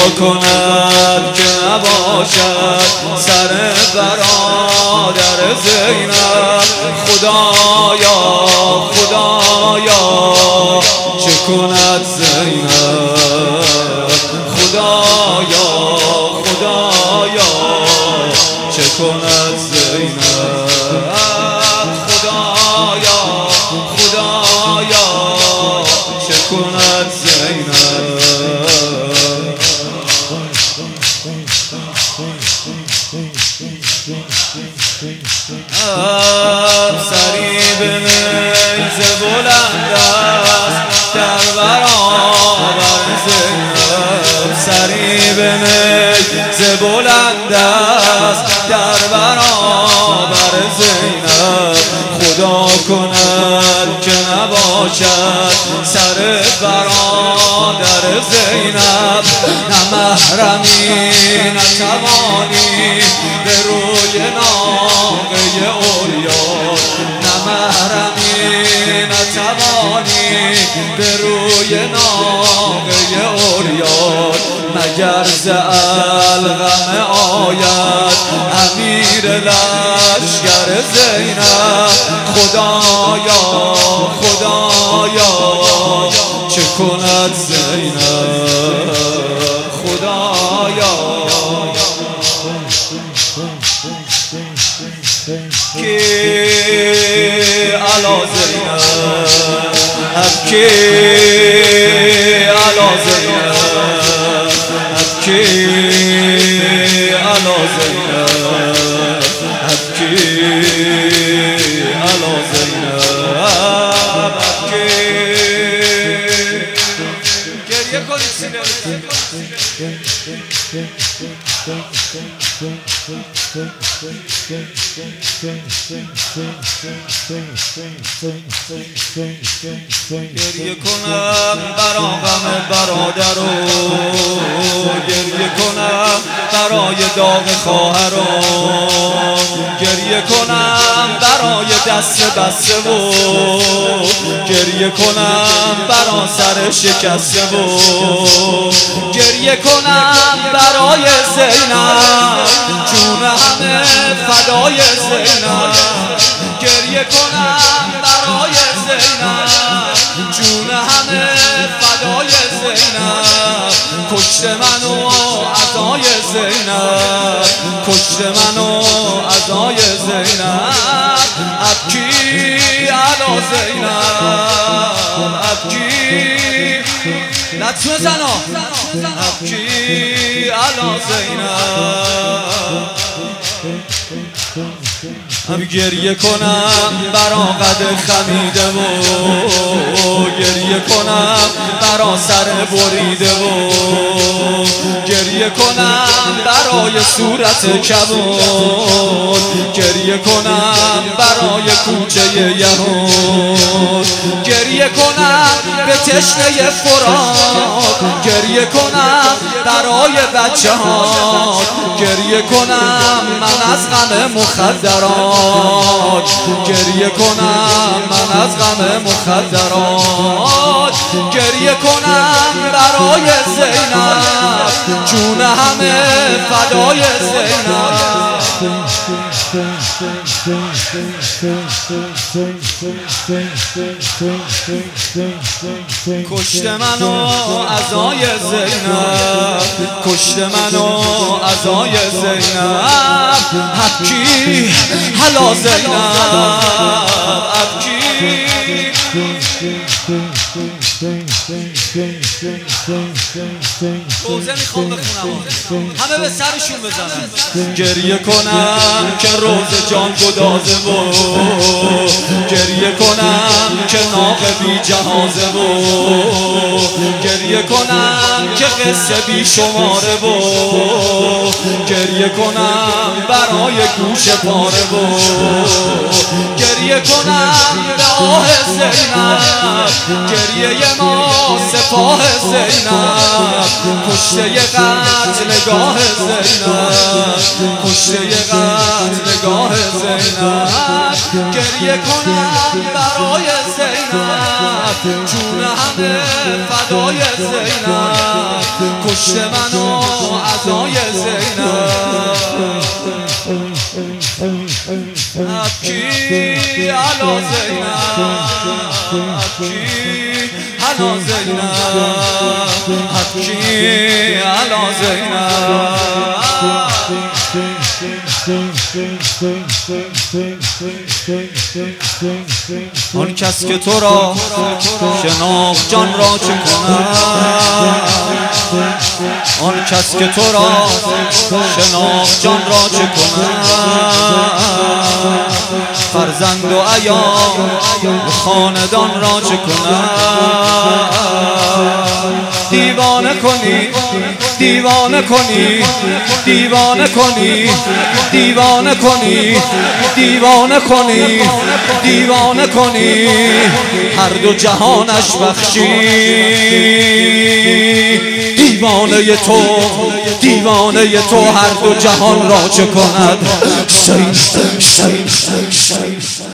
کند که نباشد سر برادر زینب. خدایا خدایا چه کند زینب، خدایا خدایا چه کند زینب، خدایا خدایا چه کند زینب. سری به نیزه بلند است در برابر زینب، سری به نیزه بلند است در برابر زینب. خدا کند که نباشد سر برادر زینب. نه محرمی نه توانی به روی ناقه عریان، نه محرمی نه توانی به روی ناقه عریان. مگر ز الغم آید امیر لشکر زینب. خدایا خدایا چه کند زینب، خدایا کی علی زینب، ابکی علی زینب، ابکی علی زینب، ابکی علی زینب، ابکی. گریه کنید سینه گریه کنم برا غم برادرو، گریه کنم برای داغ خواهرم، گریه کنم برای دست بسته و گریه کنم برا سر شکسته و گریه کنم برای زینب، جون همه فدای زینب. گریه کنم برای زینب، جون همه فدای زینب. کشت منو عزای زینب، کشت منو عزای زینب. ابکی علی زینب، ابکی لطف بزنا، ابکی علی زینب. هم گریه کنم برا قد خمیده و گریه کنم برا سر بریده و گریه کنم برای صورت کبود، گریه کنم برای کوچه یهود، گریه کنم به تشنه فرات، گریه کنم برای بچه ها، گریه کنم من از غم مخدرات، گریه کنم من از غم مخدرات. گریه کنم برای زینب، جون همه فدای زینب. کشت منو عزای زینب، کشت منو عزای زینب. ابکی علی زینب، ابکی. روزه میخوام بخونم همه به سرشون بزنن. گریه کنم که روز جان گدازه و گریه کنم که ناق بی جهازه و گریه کنم که قصه بی شماره و گریه کنم برای گوش پاره و گریه کنم به آه زینب، گریه ما سپاه زینب. کشته قتلگاه زینب، کشته قتلگاه زینب. گریه کنم برای زینب، جون همه فدای زینب. پشت منو عزای زینب ابکی علا زینب ابکی علا زینب ابکی علا زینب آن کس که تو را شناخت جان را چه کند آن کس که تو را شناخت جان را چه کند فرزند و عیال خاندان را چه کند دیوانه کنی دیوانه کنی دیوانه کنی دیوانه کنی دیوانه کنی دیوانه کنی هر دو جهانش بخشی دیوانه تو هر دو جهان را چه کند